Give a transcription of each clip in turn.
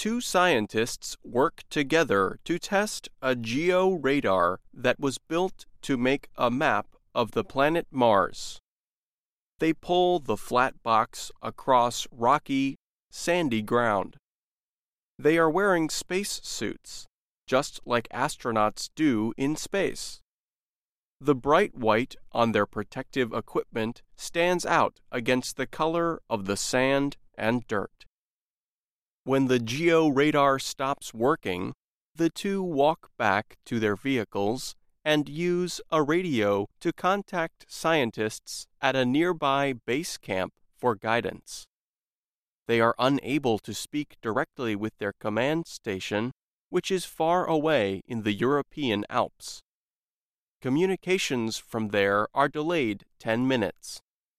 two scientists work together to test a georadar that was built to make a map of the planet Mars. They pull the flat box across rocky, sandy ground. They are wearing space suits, just like astronauts do in space. The bright white on their protective equipment stands out against the color of the sand and dirt. When the georadar stops working, the two walk back to their vehicles and use a radio to contact scientists at a nearby base camp for guidance. They are unable to speak directly with their command station, which is far away in the European Alps. Communications from there are delayed 10 minutes.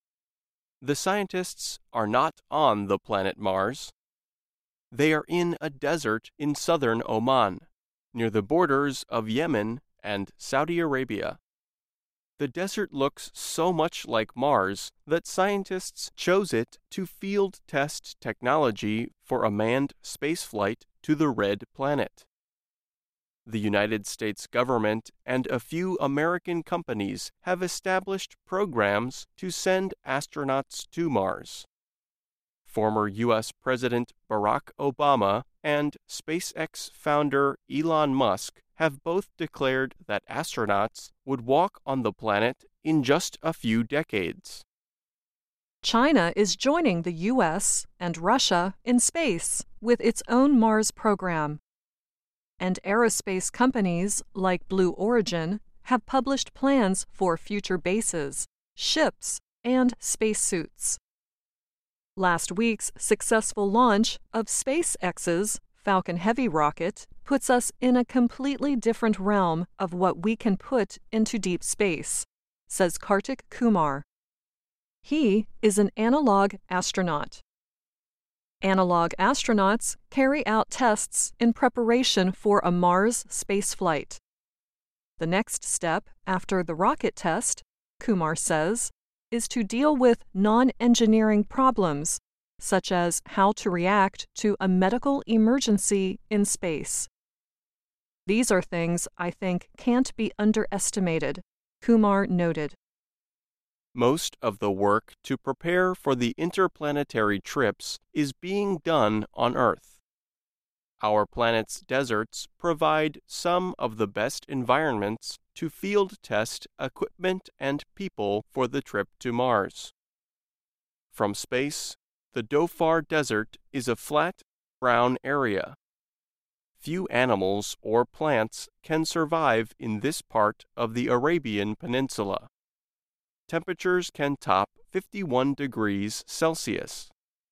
The scientists are not on the planet Mars. They are in a desert in southern Oman, near the borders of Yemen and Saudi Arabia. The desert looks so much like Mars that scientists chose it to field test technology for a manned spaceflight to the Red Planet. The United States government and a few American companies have established programs to send astronauts to Mars. Former U.S. President Barack Obama and SpaceX founder Elon Musk have both declared that astronauts would walk on the planet in just a few decades. China is joining the U.S. and Russia in space with its own Mars program. And aerospace companies like Blue Origin have published plans for future bases, ships, and spacesuits. Last week's successful launch of SpaceX's Falcon Heavy rocket puts us in a completely different realm of what we can put into deep space, says Kartik Kumar. He is an analog astronaut. Analog astronauts carry out tests in preparation for a Mars spaceflight. The next step after the rocket test, Kumar says, is to deal with non-engineering problems, such as how to react to a medical emergency in space. These are things I think can't be underestimated, Kumar noted. Most of the work to prepare for the interplanetary trips is being done on Earth. Our planet's deserts provide some of the best environments to field test equipment and people for the trip to Mars. From space, the Dhofar Desert is a flat, brown area. Few animals or plants can survive in this part of the Arabian Peninsula. Temperatures can top 51 degrees Celsius.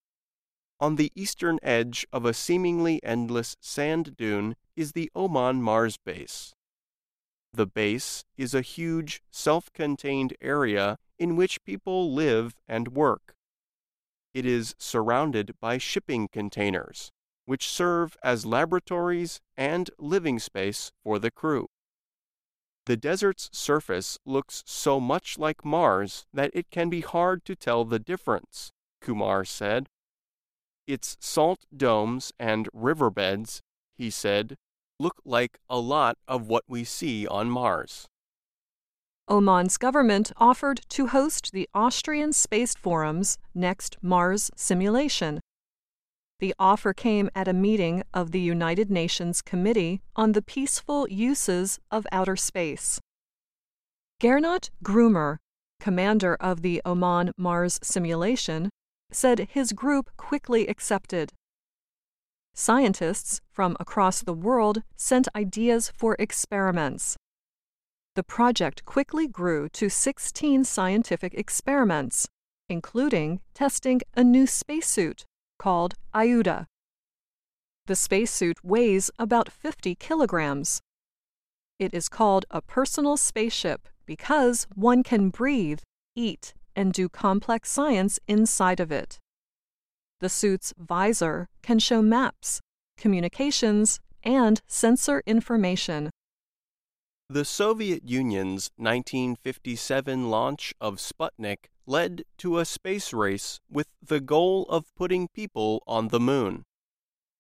On the eastern edge of a seemingly endless sand dune is the Oman Mars base. The base is a huge, self-contained area in which people live and work. It is surrounded by shipping containers, which serve as laboratories and living space for the crew. The desert's surface looks so much like Mars that it can be hard to tell the difference, Kumar said. Its salt domes and riverbeds, he said, look like a lot of what we see on Mars. Oman's government offered to host the Austrian Space Forum's next Mars simulation. The offer came at a meeting of the United Nations Committee on the Peaceful Uses of Outer Space. Gernot Grumer, commander of the Oman Mars simulation, said his group quickly accepted. Scientists from across the world sent ideas for experiments. The project quickly grew to 16 scientific experiments, including testing a new spacesuit called Iuda. The spacesuit weighs about 50 kilograms. It is called a personal spaceship because one can breathe, eat, and do complex science inside of it. The suit's visor can show maps, communications, and sensor information. The Soviet Union's 1957 launch of Sputnik led to a space race with the goal of putting people on the moon.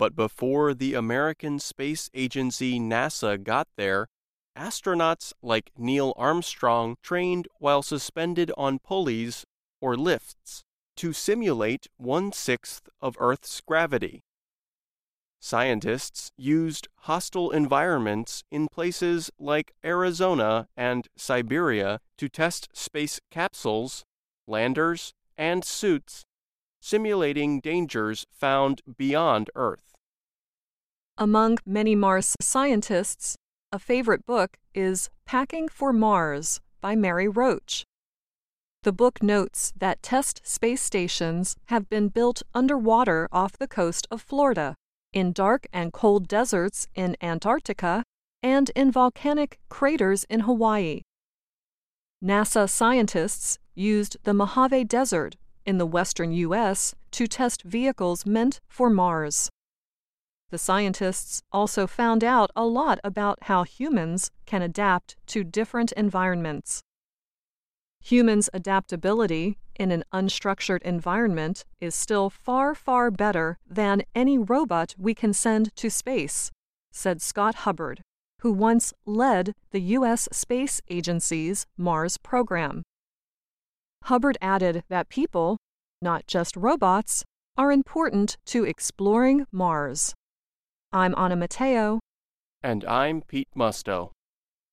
But before the American Space Agency NASA got there, astronauts like Neil Armstrong trained while suspended on pulleys or lifts to simulate 1/6 of Earth's gravity. Scientists used hostile environments in places like Arizona and Siberia to test space capsules, landers, and suits, simulating dangers found beyond Earth. Among many Mars scientists, a favorite book is Packing for Mars by Mary Roach. The book notes that test space stations have been built underwater off the coast of Florida, in dark and cold deserts in Antarctica, and in volcanic craters in Hawaii. NASA scientists used the Mojave Desert in the western U.S. to test vehicles meant for Mars. The scientists also found out a lot about how humans can adapt to different environments. Humans' adaptability in an unstructured environment is still far, far better than any robot we can send to space, said Scott Hubbard, who once led the U.S. Space Agency's Mars program. Hubbard added that people, not just robots, are important to exploring Mars. I'm Anna Matteo. And I'm Pete Musto.